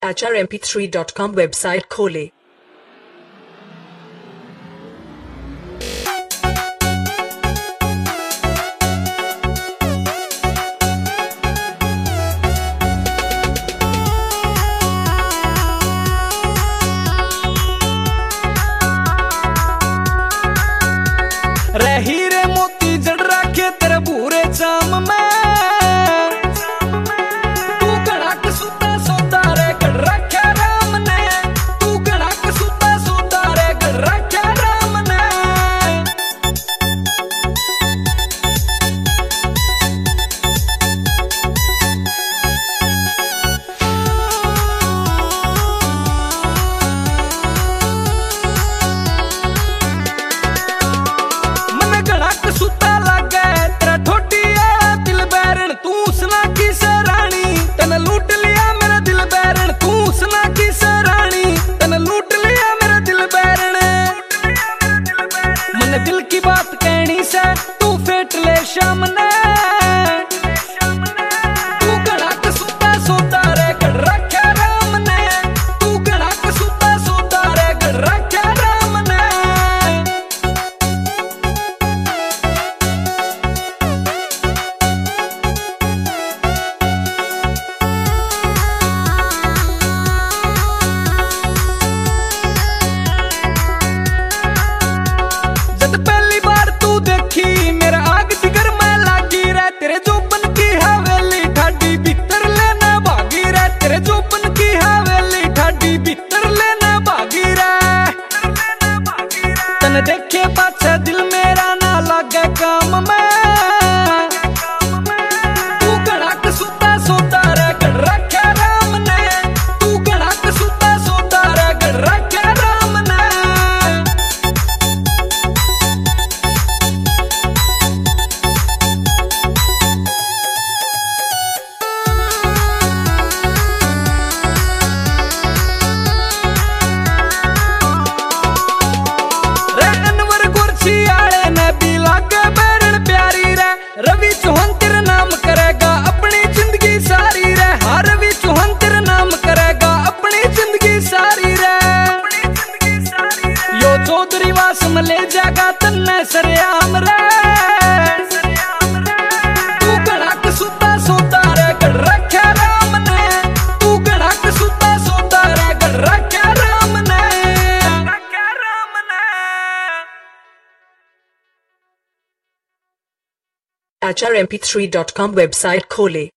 HRMP3.com website खोलें। हीरे मोती जड़ रखे तेरे भूरे चाम में, तू घड़ा कसूता सोता रे गड़ रखे राम ने, तू घड़ा कसूता सोता रे गड़ रखे राम ने। सुता लगे तेरा ठोटिया दिल बैरन, तू सुना की सरानी तन लूट लिया मेरा दिल बैरन, तू सुना की सरानी तन लूट लिया मेरा दिल बैरन। मन दिल की बात कहनी से तू फेट ले शाम ने, तू घड़ा कसूता सोता रे गड़ रखे राम ने, तू घड़ा कसूता सोता रे गड़ रखे राम ने। पहली बार तू देखी मेरा आग जिगर में लागी रे, तेरे जोबन की हवेली ठाडी भीतर लेना भागी रे, तेरे जोबन की हवेली ठाडी भीतर लेना भागी रे। तन देखे पाछे दिल मेरा ना लागे काम में, तू घड़ा कसूता सोता रे गड़ रखे राम ने, तू घड़ा कसूता सोता रे गड़ रखे राम ने। रवि चौहान तेरा नाम करेगा अपनी जिंदगी सारी रे, हाँ रवि चौहान तेरा नाम करेगा अपनी जिंदगी सारी रे। यो चौधरी वास में ले जाएगा तन्ने सरेआम रे, तू घड़ा कसूता सोता रे गड़ रखे राम ने, तू घड़ा कसूता सोता रे गड़ रखे राम ने। HRMP3.com वेबसाइट खोलें।